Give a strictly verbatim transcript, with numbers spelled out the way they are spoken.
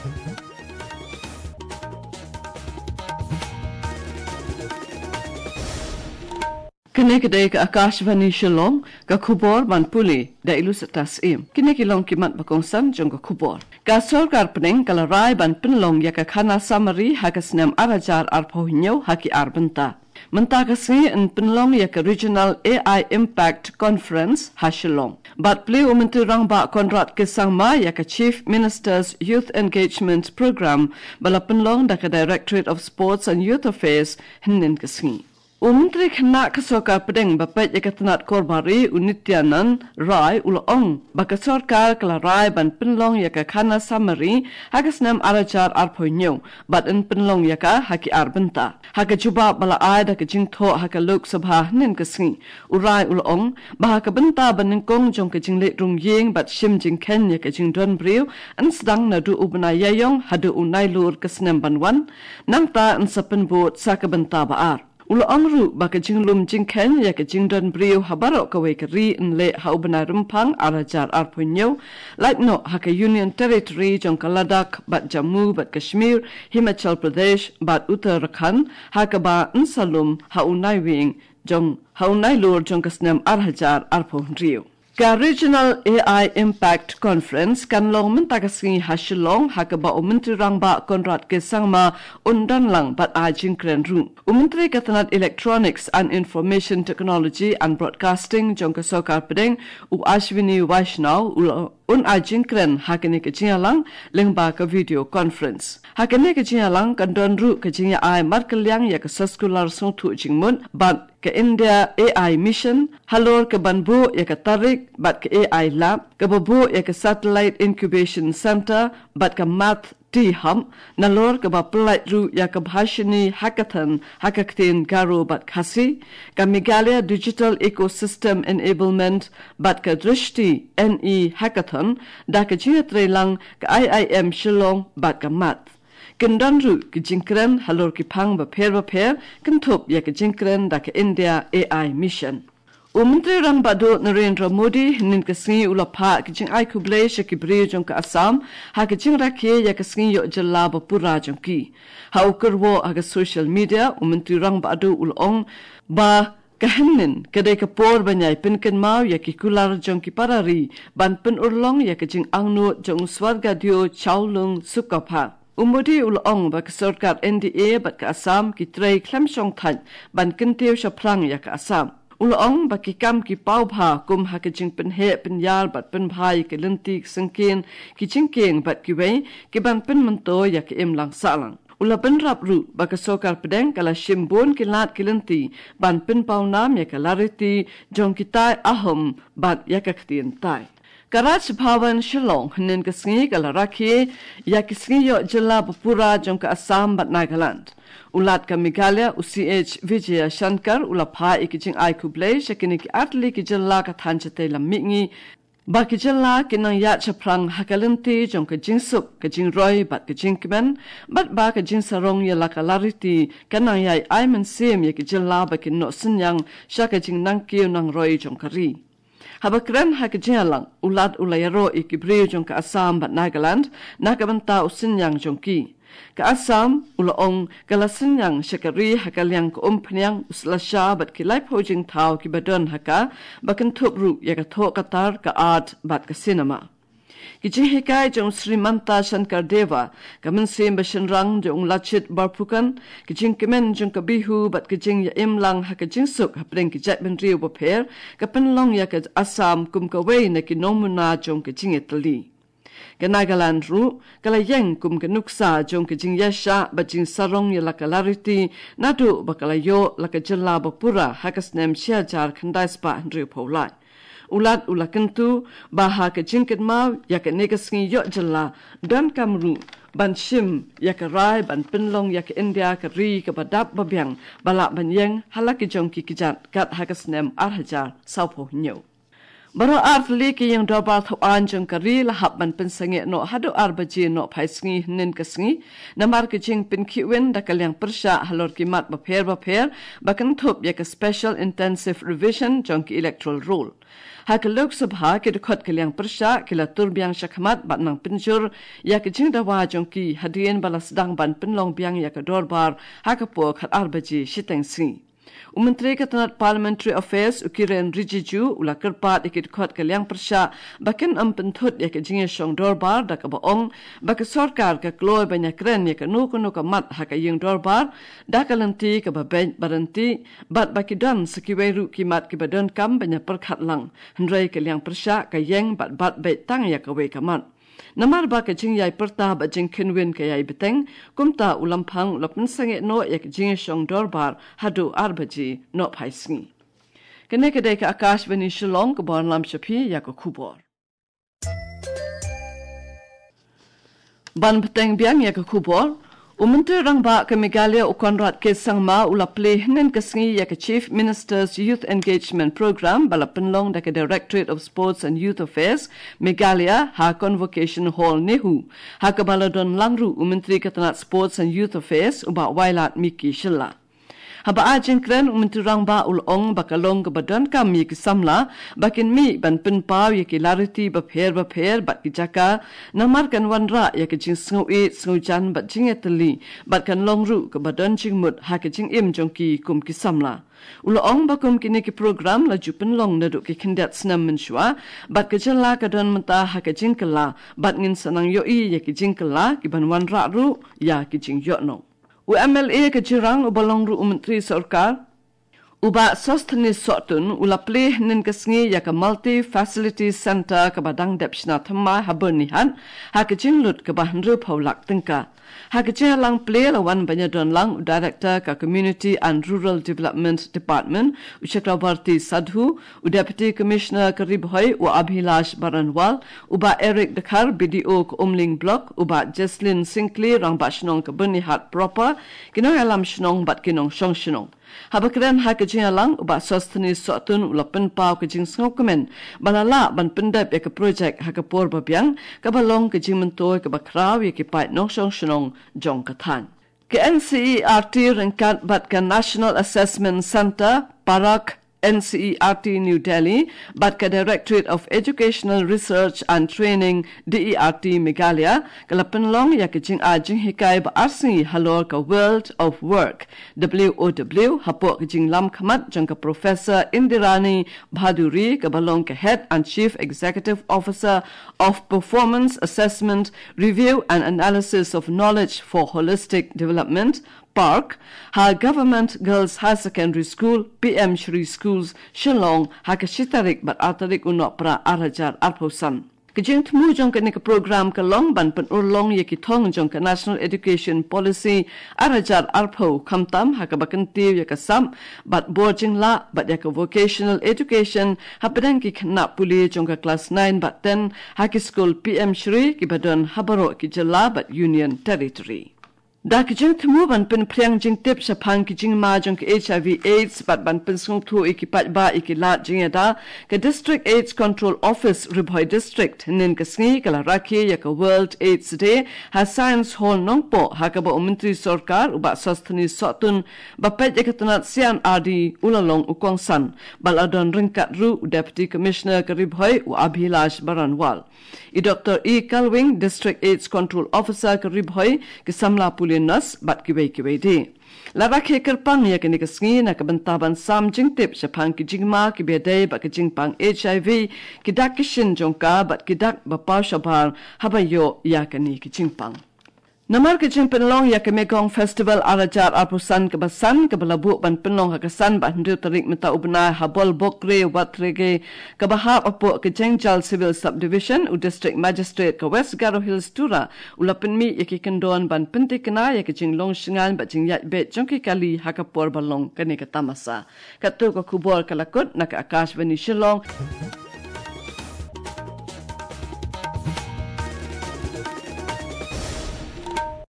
Kini kedai ke Akashvani Shillong ke Khubor ban puli da ilu setas im. Kini kilong kimat bakongsan jong ke Khubor. Ka sorkar pening kala rai ban penlong ya ke khana samari hakasnam arajar arpohinyo haki arbenta. Mentah kasi in penlong ya ke Regional A I Impact Conference ha Shillong. Bat pli umentu rang ba Konrad Kesangma ya ke Chief Minister's Youth Engagement Program bala penlong da ke Directorate of Sports and Youth Affairs hinin kesingi. Umentri kena kesoka pedeng bapet ya ketenat korbari unityanan rai ulong baka sorkar kala rai ban penlong ya ke khana samari hakasnam arajar arpoinyo bat in penlong ya ka haki arbenta haka juba bala ai da ke jingtho haka lok sabha nen kesingi urai ulong bah ka benta banengkong jong ke jingle rung yeng bat shim jing ken ya ke jing don briu an sedang na du ubna yayong hadu unai lur kesnam banwan nangta an sapen bot sa ka benta baar Ulo angru baka jinglum jingken ya ke jingdon brio habaro kawe keri nle haubana rumpang arajar arpunyo like no haka Union Territory jong Ladakh bat Jammu bat Kashmir Himachal Pradesh bat Uttarakhand haka ba nsalum haunai wing jong haunai lor jong kasnam arhajar arpon rio. Ka Regional A I Impact Conference kan long mentakasingi hasilong haka ba umentri rang ba Konrad Kesangma undan lang bat ajing kren rung. Umentri katanat Electronics and Information Technology and Broadcasting jong kasokar pedeng u Ashwini Vaishnaw un ajing kren hakani kejingalang lengba ka video conference. Hakani kejingalang kan don ru kejingya ai markelyang ya ka saskular songtu jingmun bat ke India A I Mission, halor ke Banbu ya ke Tarik, bat ke A I Lab, ke Babu ya ke Satellite Incubation Center, bat ke Math T-Hub, nalor ke Bapelait Ru ya ke Bhashini Hackathon, Hackathon Garo bat Khasi, ke Meghalaya Digital Ecosystem Enablement, bat ke Drishti N E Hackathon, da ke Jiatrelang ke I I M Shillong, bat ke Math. Kendan ru ke jingkren halor ki pang ba per ba per kentup ya ke jingkren da ke India A I Mission. Umentri rang bado Narendra Modi nin ke singi ulapa ke jing ai kuble shaki bri jong ka Assam ha ke jing rakhe ya ke singi yo jalla ba pura jong ki. Ha ukurwo ha ke social media umentri rang bado ulong ba kahenin kedai ke por banyai pinken mau ya ki kular jong ki parari ban pen urlong ya ke jing angnu jong swarga dio chaulung sukapha. Umudi ulong ba kesorkar N D A bat ke Assam ki trei klemsong than ban kentiu shaplang ya ke Assam. Ulong ba ki kam ki pau bha kum ha ke jing pen he pen yal bat pen bhai ke lentik sengken ki jingkeng bat ki wei ki ban pen mento ya ke im lang salang. Ula pen rap ru ba kesokar pedeng kala shimbon ki lat ki lenti ban pen pau nam ya ke lariti jong ki tai ahom bat ya ke ktien tai. Karaj Bhavan Shillong nin kesingi kala rakhi ya kesingi yo jilla Bapura jong ka Assam bat Nagaland. Ulat ka Meghalaya U C H Vijaya Shankar ulapha ikijing ai kuble shakini ki atli ki jilla ka thanchate lamingi ba ki jilla kinang ya chaprang hakalinti jong ka jingsuk ka jingroi bat ka jinkmen bat ba ka jinsarong ya lakalariti kanang yai aiman sim ya ki jilla ba ki no sinyang shaka jing nangkiu nang roi jong kari. Habakran hakajalang ulat ulayaro ikibri jong ka Assam bat Nagaland nakabanta usinyang jongki. Ka Assam ulaong kalasinyang syakari hakalyang ka umpanyang uslasya bat kilay pojing tau ki badon haka bakan tupru ya ka to katar ka art bat ka cinema. Kijihikai jong Srimanta Shankar Deva kamen sim bashenrang jong Lachit Barpukan kijing kemen jong kabihu bat kijing ya imlang ha kijing suk hapring kijat ben riu baper kapenlong ya ka Assam kum ka wei na kinomuna jong kijing etali. Ka Nagaland ru kala yang kum ka nuksa jong kijing yasha bajing sarong ya lakalariti nadu bakala yo lakajalla bapura hakasnem siajar khandaispa riu paulai. Ulat ulakentu baha ke jingket mau ya ke negasngi yo jalla dan kamru ban shim ya ke rai ban penlong ya ke India ke ri ke badap babyang balak ban yang halaki jong ki kijat kat hakasnem arhajar saupo nyo. Baro artli ki yang dorbar tho anjung kari lahap ban pensange no hado arbaji no phaisngi nin kasngi namar ki jing pin kiwen da kalyang persha halor ki mat ba pher ba pher bakan thop yak special intensive revision jong ki electoral roll ha ka lok sabha ki khot kalyang persha kila turbyang shakhamat bat nang pinjur yak jing da wa jong ki hadien balas dang ban pinlong byang yak dorbar ha ka po khat arbaji shiteng si Umenteri Ketanat Parliamentary Affairs Ukiren Rijiju ula kerpat ikit khot kalyang persha bakin am penthut ya ke jinge shong dorbar da ka baong bak sarkar ka kloy banya kren ya ka nu kuno ka mat ha ka yeng dorbar da ka lanti ka ba baranti bat bakidan sekiwai ru kimat ki badan kam banya perkhat lang hendrai kalyang persha ka yeng bat bat be tang ya ka we ka mat Namar ba ka jing yai perta ba jing kinwin ka yai beteng kumta ulampang lopin sange no yak jing shong dorbar hadu arbaji no phaisngi kene ka dei ka akash vani shillong ka bon lam shapi yak khubor ban beteng biang yak khubor Umenteri Rangba ke Meghalaya Ukonrat ke Sangma ula play hnen kasngi yak Chief Minister's Youth Engagement Program bala penlong da ke Directorate of Sports and Youth Affairs Meghalaya ha Convocation Hall Nehu ha ka bala don langru Umenteri Ketanat Sports and Youth Affairs uba wailat Miki Shilla Haba ajeng kren Umenteri Rangba ulong bakalong ke badan kami ki samla bakin mi ban penpau ya ki lariti ba pher ba pher bat ki jaka namar kan wanra ya ki jing sngu e sngu jan bat jing etli bat kan longru ke badan jing mut ha ki jing im jong ki kum ki samla ulong bakum kini ki program la jupen long na du ki kindat snam menshwa bat ke jala ka don menta ha ki jing kala bat ngin sanang yo i ya ki jing kala ki ban wanra ru ya ki jing yo no U M L A ke jirang ubalong ru umentri sarkar uba sosteni sotun ula pleh nin kasngi ya ka multi facility center ka badang depshna thamma habernihan ha ke jinglut ka bahnru phaulak tingka ha ke lang pleh lawan banyadon lang director ka community and rural development department Chakrabarti Sadhu u deputy commissioner karibhoi u Abhilash Baranwal uba Eric Dakhar B D O ka Umling block uba Jesslyn Sinkley rangba shnong ka bernihat proper kinong alam shnong bat kinong shong shnong Habakren ha kajing alang uba sosteni sotun ulapen pau kajing sngokumen balala ban pendap ya ke project ha ke por babyang ka balong kajing mentoy ke bakraw ya ke pai nong shong shnong jong kathan ke N C E R T rengkat bat ka National Assessment Center Parak N C E R T New Delhi bat ka Directorate of Educational Research and Training D E R T Meghalaya kalapen long ya ke jing a jing hikai ba arsi halor ka World of Work W O W hapo ke jing lam khamat jang ka Professor Indirani Bhaduri ka balong ka Head and Chief Executive Officer of Performance Assessment Review and Analysis of Knowledge for Holistic Development Park, ha Government Girls High Secondary School, P M Shri Schools, Shillong, ha ka shitarik bat atarik unok pra arajar arposan. Kajing temu jong ka nika program ka long ban pen urlong ye ki thong jong ka National Education Policy arajar arpo kamtam ha ka bakanti ye ka sam bat borjing la bat ya ka vocational education ha pedang ki khna puli jong ka class nine bat ten ha ki school P M Shri ki badon habaro ki jala bat Union Territory. Da kijing temu ban pen priang jing tip sa pang kijing ma jong H I V AIDS bat ban pen sung thu ikipat ba ikilat jing da ka District AIDS Control Office Ribhoi District nin kasngi kala rakhi ya ka World AIDS Day ha Science Hall nongpo ha ka ba umentri sarkar uba sostani sotun ba pet ya katanat sian adi ulalong ukong san baladon ringkat ru Deputy Commissioner ka Ribhoi u Abhilash Baranwal I Doctor E Kalwing District AIDS Control Officer ka Ribhoi ki samla puli nas bat kiwei kiwei di. Lara ke kerpang ya kini kesngi na kebantaban sam jing tip sepang ki jingma ki bedai bat ki jingpang H I V ki dak kishin jongka bat ki dak bapau shabar habayo ya kini ki jingpang. Namar ke jing penlong ya ke Mekong Festival arajar apusan ke basan ke balabu ban penlong hakasan bat hendu tarik meta ubna habol bokre watrege ke bahap apo ke jengjal civil subdivision u district magistrate ke West Garo Hills Tura ulapen mi yaki kendon ban penti kena ya ke jing long shingan bat jing yat bet jongki kali hakapor balong kene ke tamasa katu ko kubor kalakut nak akash veni shillong